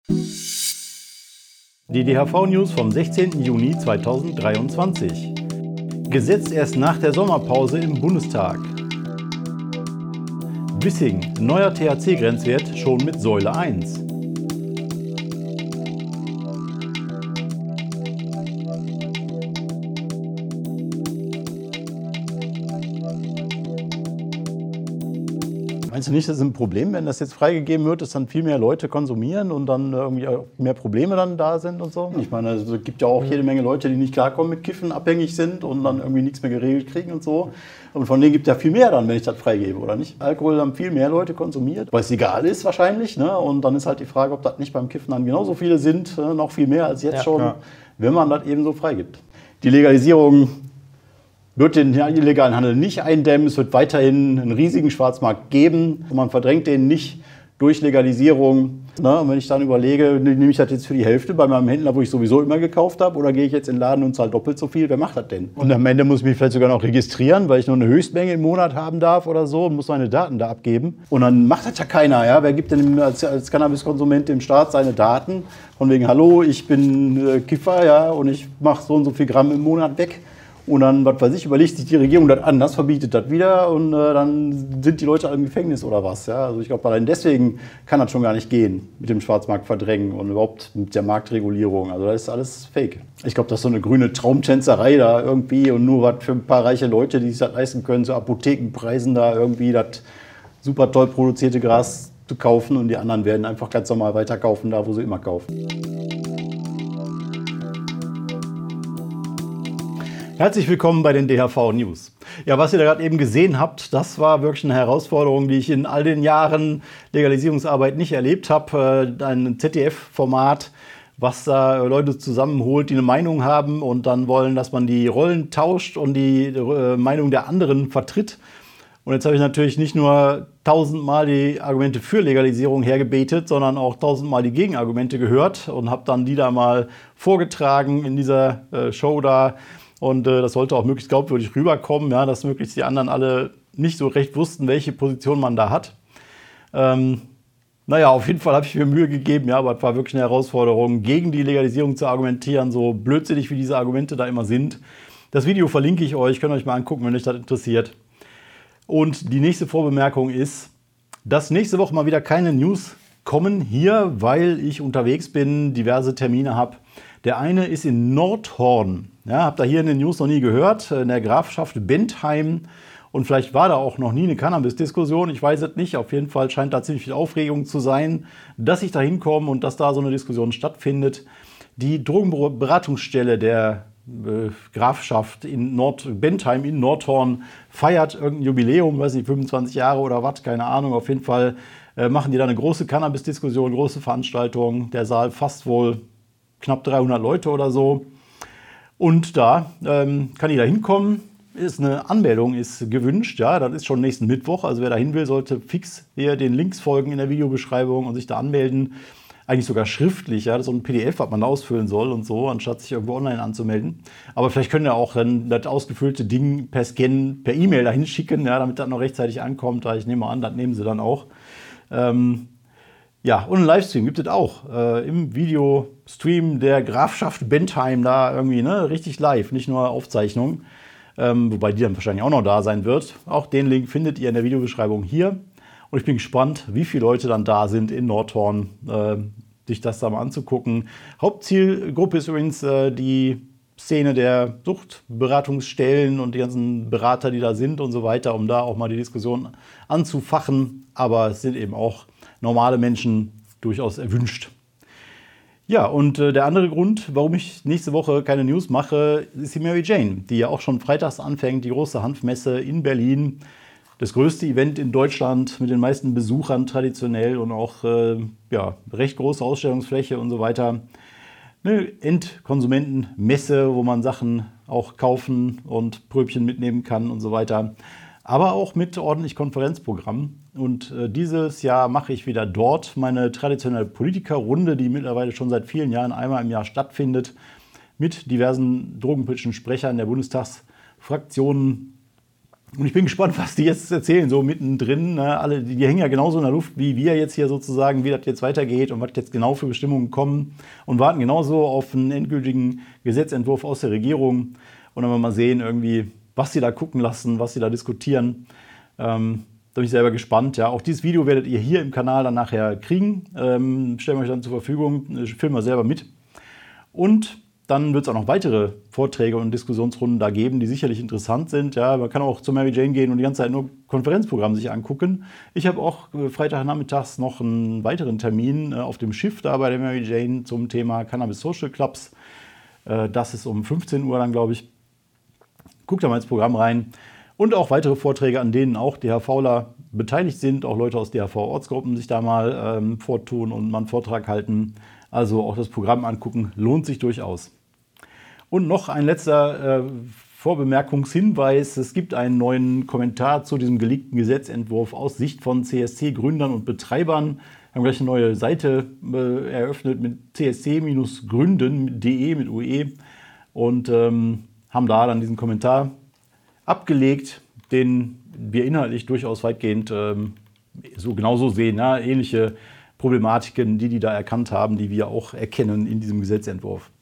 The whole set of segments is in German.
Die DHV-News vom 16. Juni 2023. Gesetz erst nach der Sommerpause im Bundestag. Wissing, neuer THC-Grenzwert schon mit Säule 1. Meinst du nicht, das ist ein Problem, wenn das jetzt freigegeben wird, dass dann viel mehr Leute konsumieren und dann irgendwie auch mehr Probleme dann da sind und so? Ich meine, es gibt ja auch jede Menge Leute, die nicht klarkommen mit Kiffen, abhängig sind und dann irgendwie nichts mehr geregelt kriegen und so. Und von denen gibt es ja viel mehr dann, wenn ich das freigebe, oder nicht? Alkohol haben viel mehr Leute konsumiert, weil es egal ist wahrscheinlich. Ne? Und dann ist halt die Frage, ob das nicht beim Kiffen dann genauso viele sind, noch viel mehr als jetzt schon, wenn man das eben so freigibt. Die Legalisierung wird den illegalen Handel nicht eindämmen. Es wird weiterhin einen riesigen Schwarzmarkt geben. Und man verdrängt den nicht durch Legalisierung. Und wenn ich dann überlege, nehme ich das jetzt für die Hälfte bei meinem Händler, wo ich sowieso immer gekauft habe, oder gehe ich jetzt in den Laden und zahle doppelt so viel? Wer macht das denn? Und am Ende muss ich mich vielleicht sogar noch registrieren, weil ich nur eine Höchstmenge im Monat haben darf oder so und muss meine Daten da abgeben. Und dann macht das ja keiner. Ja? Wer gibt denn als Cannabiskonsument dem Staat seine Daten? Von wegen, hallo, ich bin Kiffer, ja, und ich mache so und so viel Gramm im Monat weg. Und dann, was weiß ich, überlegt sich die Regierung das anders, verbietet das wieder und dann sind die Leute alle im Gefängnis oder was. Ja? Also ich glaube, allein deswegen kann das schon gar nicht gehen mit dem Schwarzmarkt verdrängen und überhaupt mit der Marktregulierung. Also das ist alles Fake. Ich glaube, das ist so eine grüne Traumtänzerei da irgendwie und nur was für ein paar reiche Leute, die sich das leisten können, so Apothekenpreisen da irgendwie das super toll produzierte Gras zu kaufen und die anderen werden einfach ganz normal weiterkaufen, da wo sie immer kaufen. Herzlich willkommen bei den DHV News. Ja, was ihr da gerade eben gesehen habt, das war wirklich eine Herausforderung, die ich in all den Jahren Legalisierungsarbeit nicht erlebt habe. Ein ZDF-Format, was da Leute zusammenholt, die eine Meinung haben und dann wollen, dass man die Rollen tauscht und die Meinung der anderen vertritt. Und jetzt habe ich natürlich nicht nur 1000-mal die Argumente für Legalisierung hergebetet, sondern auch 1000-mal die Gegenargumente gehört und habe dann die da mal vorgetragen in dieser Show da. Und das sollte auch möglichst glaubwürdig rüberkommen, ja, dass möglichst die anderen alle nicht so recht wussten, welche Position man da hat. Naja, auf jeden Fall habe ich mir Mühe gegeben, ja, aber es war wirklich eine Herausforderung, gegen die Legalisierung zu argumentieren, so blödsinnig wie diese Argumente da immer sind. Das Video verlinke ich euch, könnt ihr euch mal angucken, wenn euch das interessiert. Und die nächste Vorbemerkung ist, dass nächste Woche mal wieder keine News kommen hier, weil ich unterwegs bin, diverse Termine habe. Der eine ist in Nordhorn. Ja, habt ihr hier in den News noch nie gehört, in der Grafschaft Bentheim. Und vielleicht war da auch noch nie eine Cannabis-Diskussion, ich weiß es nicht. Auf jeden Fall scheint da ziemlich viel Aufregung zu sein, dass ich da hinkomme und dass da so eine Diskussion stattfindet. Die Drogenberatungsstelle der Grafschaft in Bentheim in Nordhorn feiert irgendein Jubiläum, weiß nicht, 25 Jahre oder was, keine Ahnung. Auf jeden Fall machen die da eine große Cannabis-Diskussion, große Veranstaltung. Der Saal fasst wohl knapp 300 Leute oder so. Und da kann ich da hinkommen. Eine Anmeldung ist gewünscht. Ja, das ist schon nächsten Mittwoch. Also wer da hin will, sollte fix hier den Links folgen in der Videobeschreibung und sich da anmelden. Eigentlich sogar schriftlich. Ja, das ist so ein PDF, was man ausfüllen soll und so, anstatt sich irgendwo online anzumelden. Aber vielleicht können wir auch dann das ausgefüllte Ding per Scan, per E-Mail dahin schicken, ja, damit das noch rechtzeitig ankommt. Ich nehme an, das nehmen sie dann auch. Ja, und einen Livestream gibt es auch im Videostream der Grafschaft Bentheim da irgendwie, ne, richtig live, nicht nur Aufzeichnung, wobei die dann wahrscheinlich auch noch da sein wird. Auch den Link findet ihr in der Videobeschreibung hier. Und ich bin gespannt, wie viele Leute dann da sind in Nordhorn, sich das da mal anzugucken. Hauptzielgruppe ist übrigens die Szene der Suchtberatungsstellen und die ganzen Berater, die da sind und so weiter, um da auch mal die Diskussion anzufachen. Aber es sind eben auch normale Menschen durchaus erwünscht. Ja, und der andere Grund, warum ich nächste Woche keine News mache, ist die Mary Jane, die ja auch schon freitags anfängt, die große Hanfmesse in Berlin. Das größte Event in Deutschland mit den meisten Besuchern traditionell und auch recht große Ausstellungsfläche und so weiter. Eine Endkonsumentenmesse, wo man Sachen auch kaufen und Pröbchen mitnehmen kann und so weiter. Aber auch mit ordentlich Konferenzprogramm. Und dieses Jahr mache ich wieder dort meine traditionelle Politikerrunde, die mittlerweile schon seit vielen Jahren einmal im Jahr stattfindet, mit diversen drogenpolitischen Sprechern der Bundestagsfraktionen Und ich bin gespannt, was die jetzt erzählen, so mittendrin. Ne? Alle, die hängen ja genauso in der Luft wie wir jetzt hier sozusagen, wie das jetzt weitergeht und was jetzt genau für Bestimmungen kommen und warten genauso auf einen endgültigen Gesetzentwurf aus der Regierung. Und dann wollen wir mal sehen, irgendwie, was sie da gucken lassen, was sie da diskutieren. Da bin ich selber gespannt. Ja. Auch dieses Video werdet ihr hier im Kanal dann nachher kriegen. Stellen wir euch dann zur Verfügung, filmen wir selber mit. Und dann wird es auch noch weitere Vorträge und Diskussionsrunden da geben, die sicherlich interessant sind. Ja, man kann auch zu Mary Jane gehen und die ganze Zeit nur Konferenzprogramm sich angucken. Ich habe auch Freitagnachmittags noch einen weiteren Termin auf dem Schiff da bei der Mary Jane zum Thema Cannabis Social Clubs. Das ist um 15 Uhr dann, glaube ich. Guckt da mal ins Programm rein. Und auch weitere Vorträge, an denen auch DHVler beteiligt sind. Auch Leute aus DHV-Ortsgruppen sich da mal vortun und mal einen Vortrag halten. Also auch das Programm angucken, lohnt sich durchaus. Und noch ein letzter Vorbemerkungshinweis. Es gibt einen neuen Kommentar zu diesem geleakten Gesetzentwurf aus Sicht von CSC-Gründern und Betreibern. Wir haben gleich eine neue Seite eröffnet mit csc-gründen.de mit UE und haben da dann diesen Kommentar abgelegt, den wir inhaltlich durchaus weitgehend so genauso sehen. Ja? Ähnliche Problematiken, die da erkannt haben, die wir auch erkennen in diesem Gesetzentwurf.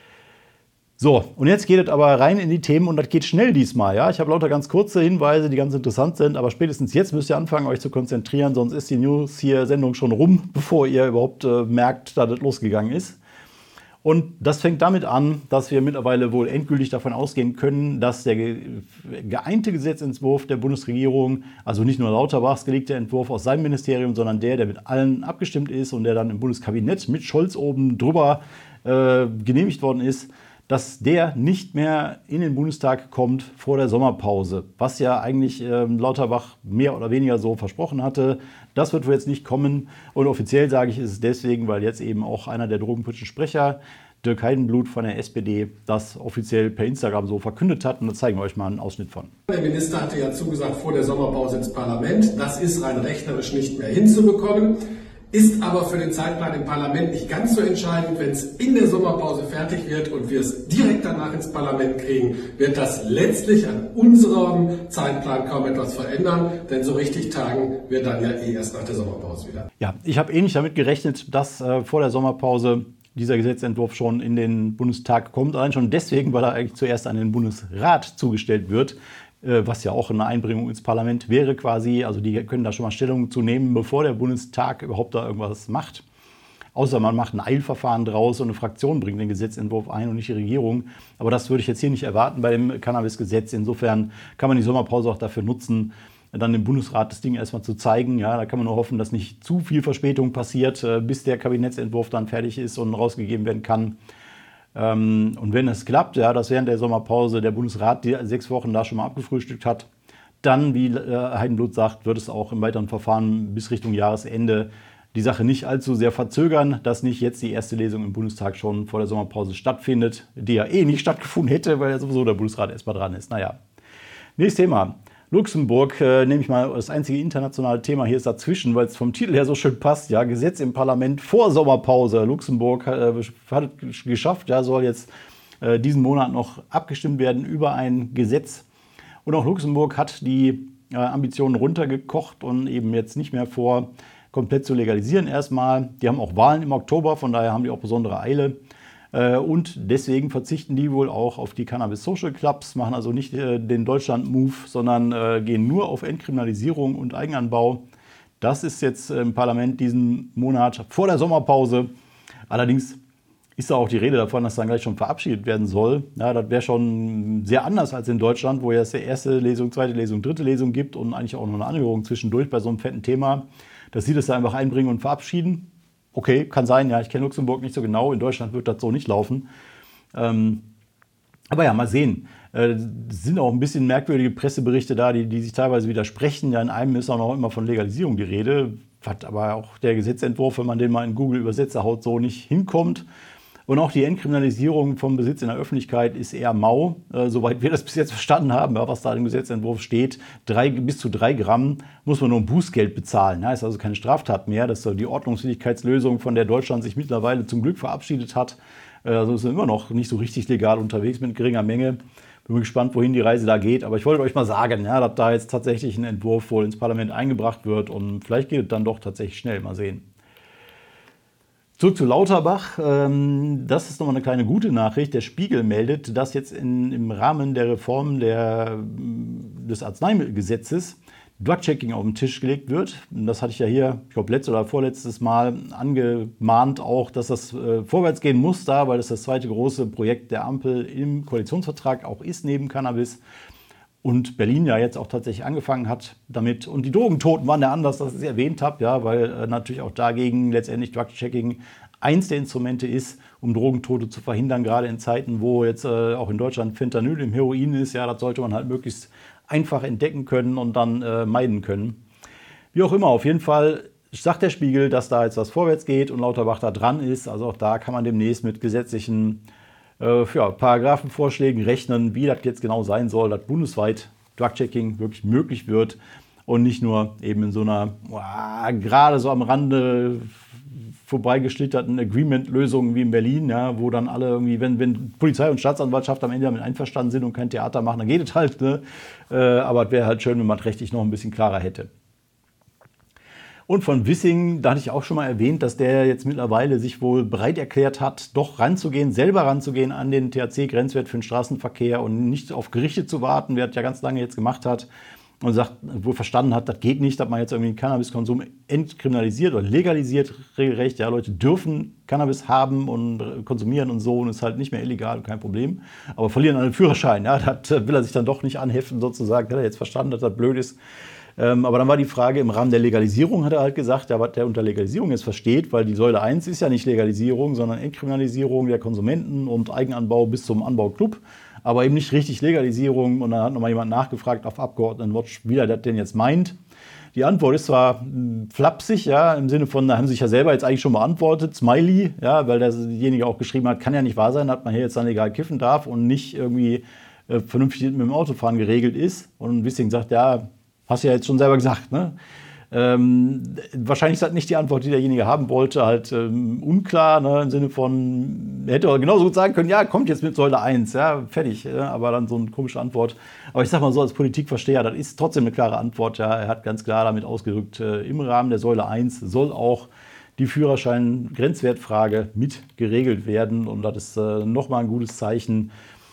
So, und jetzt geht es aber rein in die Themen und das geht schnell diesmal. Ja? Ich habe lauter ganz kurze Hinweise, die ganz interessant sind, aber spätestens jetzt müsst ihr anfangen, euch zu konzentrieren, sonst ist die News-Sendung schon rum, bevor ihr überhaupt merkt, dass das losgegangen ist. Und das fängt damit an, dass wir mittlerweile wohl endgültig davon ausgehen können, dass der geeinte Gesetzentwurf der Bundesregierung, also nicht nur Lauterbachs gelegter Entwurf aus seinem Ministerium, sondern der mit allen abgestimmt ist und der dann im Bundeskabinett mit Scholz oben drüber genehmigt worden ist, dass der nicht mehr in den Bundestag kommt vor der Sommerpause, was ja eigentlich Lauterbach mehr oder weniger so versprochen hatte. Das wird wohl jetzt nicht kommen und offiziell sage ich, ist es deswegen, weil jetzt eben auch einer der drogenpolitischen Sprecher, Dirk Heidenblut von der SPD, das offiziell per Instagram so verkündet hat und da zeigen wir euch mal einen Ausschnitt von. Der Minister hatte ja zugesagt, vor der Sommerpause ins Parlament. Das ist rein rechnerisch nicht mehr hinzubekommen. Ist aber für den Zeitplan im Parlament nicht ganz so entscheidend. Wenn es in der Sommerpause fertig wird und wir es direkt danach ins Parlament kriegen, wird das letztlich an unserem Zeitplan kaum etwas verändern, denn so richtig tagen wir dann ja erst nach der Sommerpause wieder. Ja, ich habe nicht damit gerechnet, dass vor der Sommerpause dieser Gesetzentwurf schon in den Bundestag kommt. Allein schon deswegen, weil er eigentlich zuerst an den Bundesrat zugestellt wird. Was ja auch eine Einbringung ins Parlament wäre quasi. Also die können da schon mal Stellung zu nehmen, bevor der Bundestag überhaupt da irgendwas macht. Außer man macht ein Eilverfahren draus und eine Fraktion bringt den Gesetzentwurf ein und nicht die Regierung. Aber das würde ich jetzt hier nicht erwarten bei dem Cannabis-Gesetz. Insofern kann man die Sommerpause auch dafür nutzen, dann dem Bundesrat das Ding erstmal zu zeigen. Ja, da kann man nur hoffen, dass nicht zu viel Verspätung passiert, bis der Kabinettsentwurf dann fertig ist und rausgegeben werden kann. Und wenn es klappt, ja, dass während der Sommerpause der Bundesrat die 6 Wochen da schon mal abgefrühstückt hat, dann, wie Heidenblut sagt, wird es auch im weiteren Verfahren bis Richtung Jahresende die Sache nicht allzu sehr verzögern, dass nicht jetzt die erste Lesung im Bundestag schon vor der Sommerpause stattfindet, die ja eh nicht stattgefunden hätte, weil ja sowieso der Bundesrat erstmal dran ist. Naja, nächstes Thema. Luxemburg, nehme ich mal das einzige internationale Thema hier ist dazwischen, weil es vom Titel her so schön passt. Ja, Gesetz im Parlament vor Sommerpause. Luxemburg hat es geschafft, ja, soll jetzt diesen Monat noch abgestimmt werden über ein Gesetz. Und auch Luxemburg hat die Ambitionen runtergekocht und eben jetzt nicht mehr vor, komplett zu legalisieren erstmal. Die haben auch Wahlen im Oktober, von daher haben die auch besondere Eile. Und deswegen verzichten die wohl auch auf die Cannabis Social Clubs, machen also nicht den Deutschland-Move, sondern gehen nur auf Entkriminalisierung und Eigenanbau. Das ist jetzt im Parlament diesen Monat vor der Sommerpause. Allerdings ist da auch die Rede davon, dass dann gleich schon verabschiedet werden soll. Ja, das wäre schon sehr anders als in Deutschland, wo ja es die erste Lesung, zweite Lesung, dritte Lesung gibt und eigentlich auch noch eine Anhörung zwischendurch bei so einem fetten Thema. Dass sie das da einfach einbringen und verabschieden. Okay, kann sein, ja, ich kenne Luxemburg nicht so genau. In Deutschland wird das so nicht laufen. Aber ja, mal sehen. Es sind auch ein bisschen merkwürdige Presseberichte da, die sich teilweise widersprechen. Ja, in einem ist auch noch immer von Legalisierung die Rede. Was aber auch der Gesetzentwurf, wenn man den mal in Google Übersetzer haut, so nicht hinkommt. Und auch die Entkriminalisierung vom Besitz in der Öffentlichkeit ist eher mau, soweit wir das bis jetzt verstanden haben, ja, was da im Gesetzentwurf steht. Bis zu 3 Gramm muss man nur ein Bußgeld bezahlen. Ja, ist also keine Straftat mehr. Das ist so die Ordnungswidrigkeitslösung, von der Deutschland sich mittlerweile zum Glück verabschiedet hat. Also ist immer noch nicht so richtig legal unterwegs mit geringer Menge. Bin gespannt, wohin die Reise da geht. Aber ich wollte euch mal sagen, ja, dass da jetzt tatsächlich ein Entwurf wohl ins Parlament eingebracht wird. Und vielleicht geht es dann doch tatsächlich schnell. Mal sehen. Zurück zu Lauterbach. Das ist nochmal eine kleine gute Nachricht. Der Spiegel meldet, dass jetzt im Rahmen der Reform des Arzneimittelgesetzes Drug-Checking auf den Tisch gelegt wird. Das hatte ich ja hier, ich glaube, letztes oder vorletztes Mal angemahnt auch, dass das vorwärts gehen muss da, weil das zweite große Projekt der Ampel im Koalitionsvertrag auch ist, neben Cannabis. Und Berlin ja jetzt auch tatsächlich angefangen hat damit. Und die Drogentoten waren ja anders, dass ich es erwähnt habe, ja, weil natürlich auch dagegen letztendlich Drug-Checking eins der Instrumente ist, um Drogentote zu verhindern, gerade in Zeiten, wo jetzt auch in Deutschland Fentanyl im Heroin ist. Ja, das sollte man halt möglichst einfach entdecken können und dann meiden können. Wie auch immer, auf jeden Fall sagt der Spiegel, dass da jetzt was vorwärts geht und Lauterbach da dran ist. Also auch da kann man demnächst mit gesetzlichen Paragraphenvorschlägen rechnen, wie das jetzt genau sein soll, dass bundesweit Drug-Checking wirklich möglich wird und nicht nur eben in so einer gerade so am Rande vorbeigeschlitterten Agreement-Lösungen wie in Berlin, ja, wo dann alle irgendwie, wenn Polizei und Staatsanwaltschaft am Ende damit einverstanden sind und kein Theater machen, dann geht es halt. Ne? Aber es wäre halt schön, wenn man es rechtlich noch ein bisschen klarer hätte. Und von Wissing, da hatte ich auch schon mal erwähnt, dass der jetzt mittlerweile sich wohl bereit erklärt hat, doch selber ranzugehen an den THC-Grenzwert für den Straßenverkehr und nicht auf Gerichte zu warten, wer das ja ganz lange jetzt gemacht hat. Und wohl verstanden hat, das geht nicht, dass man jetzt irgendwie den Cannabiskonsum entkriminalisiert oder legalisiert regelrecht. Ja, Leute dürfen Cannabis haben und konsumieren und so und ist halt nicht mehr illegal, kein Problem. Aber verlieren einen Führerschein, ja, das will er sich dann doch nicht anheften sozusagen. Hat er jetzt verstanden, dass das blöd ist. Aber dann war die Frage, im Rahmen der Legalisierung hat er halt gesagt, ja, was der unter Legalisierung jetzt versteht, weil die Säule 1 ist ja nicht Legalisierung, sondern Entkriminalisierung der Konsumenten und Eigenanbau bis zum Anbauclub. Aber eben nicht richtig Legalisierung. Und dann hat nochmal jemand nachgefragt auf Abgeordnetenwatch, wie er das denn jetzt meint. Die Antwort ist zwar flapsig, ja, im Sinne von, da haben sie sich ja selber jetzt eigentlich schon beantwortet, Smiley, ja, weil derjenige auch geschrieben hat, kann ja nicht wahr sein, dass man hier jetzt dann legal kiffen darf und nicht irgendwie vernünftig mit dem Autofahren geregelt ist. Und Wissing sagt, ja, hast du ja jetzt schon selber gesagt, ne? Wahrscheinlich ist das nicht die Antwort, die derjenige haben wollte, halt unklar, ne, im Sinne von, er hätte genauso gut sagen können, ja, kommt jetzt mit Säule 1, ja, fertig, ja, aber dann so eine komische Antwort. Aber ich sag mal so, als Politikversteher, das ist trotzdem eine klare Antwort, ja, er hat ganz klar damit ausgedrückt, im Rahmen der Säule 1 soll auch die Führerschein-Grenzwertfrage mit geregelt werden und das ist nochmal ein gutes Zeichen.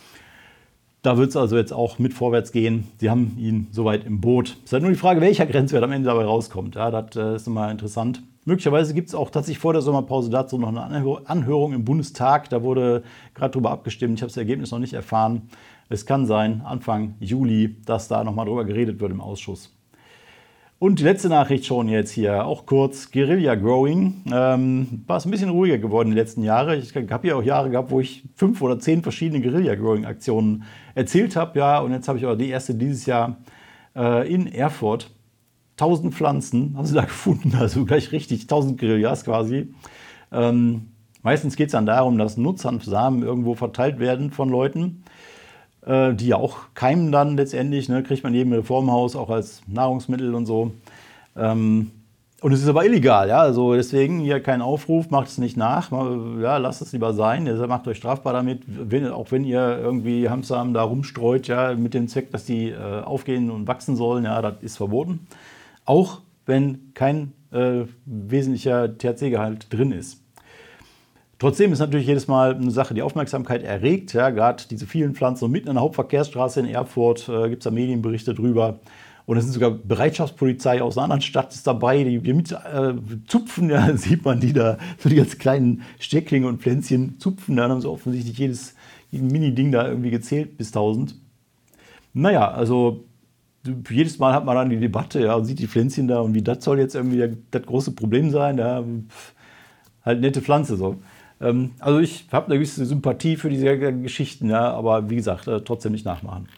Da wird es also jetzt auch mit vorwärts gehen. Sie haben ihn soweit im Boot. Es ist halt nur die Frage, welcher Grenzwert am Ende dabei rauskommt. Ja, das ist immer interessant. Möglicherweise gibt es auch tatsächlich vor der Sommerpause dazu noch eine Anhörung im Bundestag. Da wurde gerade drüber abgestimmt. Ich habe das Ergebnis noch nicht erfahren. Es kann sein, Anfang Juli, dass da nochmal drüber geredet wird im Ausschuss. Und die letzte Nachricht schon jetzt hier, auch kurz, Guerilla Growing. War es ein bisschen ruhiger geworden die letzten Jahre. Ich habe ja auch Jahre gehabt, wo ich 5 oder 10 verschiedene Guerilla Growing Aktionen erzählt habe. Ja, und jetzt habe ich aber die erste dieses Jahr in Erfurt. 1000 Pflanzen haben sie da gefunden, also gleich richtig, 1000 Guerillas quasi. Meistens geht es dann darum, dass Nutzhanfsamen irgendwo verteilt werden von Leuten, die ja auch keimen dann letztendlich, ne, kriegt man in jedem Reformhaus auch als Nahrungsmittel und so. Und es ist aber illegal, ja, also deswegen hier kein Aufruf, macht es nicht nach, ja, lasst es lieber sein, ihr macht euch strafbar damit, auch wenn ihr irgendwie Hanfsamen da rumstreut, ja, mit dem Zweck, dass die aufgehen und wachsen sollen, ja, das ist verboten. Auch wenn kein wesentlicher THC-Gehalt drin ist. Trotzdem ist natürlich jedes Mal eine Sache, die Aufmerksamkeit erregt. Ja, gerade diese vielen Pflanzen und mitten an der Hauptverkehrsstraße in Erfurt gibt es da Medienberichte drüber. Und es sind sogar Bereitschaftspolizei aus einer anderen Stadt ist dabei, die mit zupfen. Ja, sieht man die da, so die ganz kleinen Stecklinge und Pflänzchen zupfen. Dann haben sie offensichtlich jedes Mini-Ding da irgendwie gezählt bis 1000. Naja, also jedes Mal hat man dann die Debatte, ja, und sieht die Pflänzchen da und wie das soll jetzt irgendwie das große Problem sein. Ja, halt nette Pflanze so. Also ich habe eine gewisse Sympathie für diese Geschichten, ja, aber wie gesagt, trotzdem nicht nachmachen.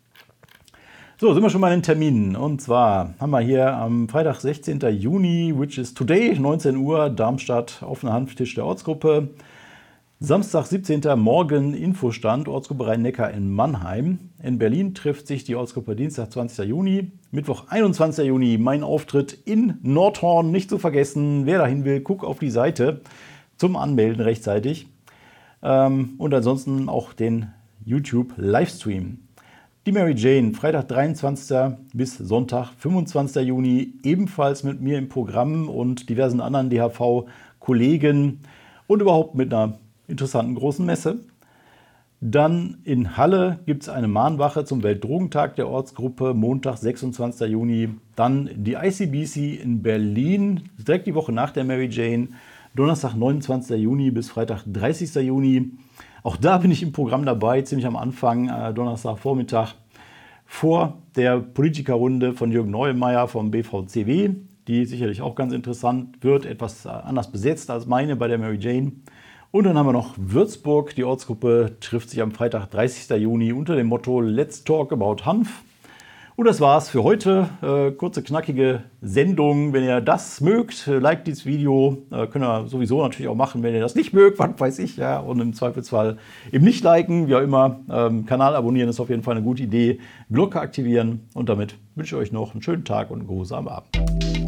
So, sind wir schon mal in den Terminen. Und zwar haben wir hier am Freitag, 16. Juni, which is today, 19 Uhr, Darmstadt, offener Hanftisch der Ortsgruppe. Samstag, 17. Morgen, Infostand, Ortsgruppe Rhein-Neckar in Mannheim. In Berlin trifft sich die Ortsgruppe Dienstag, 20. Juni. Mittwoch, 21. Juni, mein Auftritt in Nordhorn. Nicht zu vergessen, wer dahin will, guck auf die Seite zum Anmelden rechtzeitig. Und ansonsten auch den YouTube Livestream. Die Mary Jane, Freitag 23. bis Sonntag 25. Juni, ebenfalls mit mir im Programm und diversen anderen DHV-Kollegen und überhaupt mit einer interessanten großen Messe. Dann in Halle gibt es eine Mahnwache zum Weltdrogentag der Ortsgruppe, Montag, 26. Juni. Dann die ICBC in Berlin, direkt die Woche nach der Mary Jane, Donnerstag, 29. Juni bis Freitag, 30. Juni. Auch da bin ich im Programm dabei, ziemlich am Anfang, Donnerstagvormittag, vor der Politikerrunde von Jürgen Neumeyer vom BVCW, die sicherlich auch ganz interessant wird, etwas anders besetzt als meine bei der Mary Jane. Und dann haben wir noch Würzburg. Die Ortsgruppe trifft sich am Freitag, 30. Juni unter dem Motto Let's Talk About Hanf. Und das war's für heute. Kurze, knackige Sendung. Wenn ihr das mögt, liked dieses Video. Könnt ihr sowieso natürlich auch machen, wenn ihr das nicht mögt, was weiß ich. Ja, und im Zweifelsfall eben nicht liken, wie auch immer. Kanal abonnieren ist auf jeden Fall eine gute Idee. Glocke aktivieren. Und damit wünsche ich euch noch einen schönen Tag und einen geruhsamen Abend.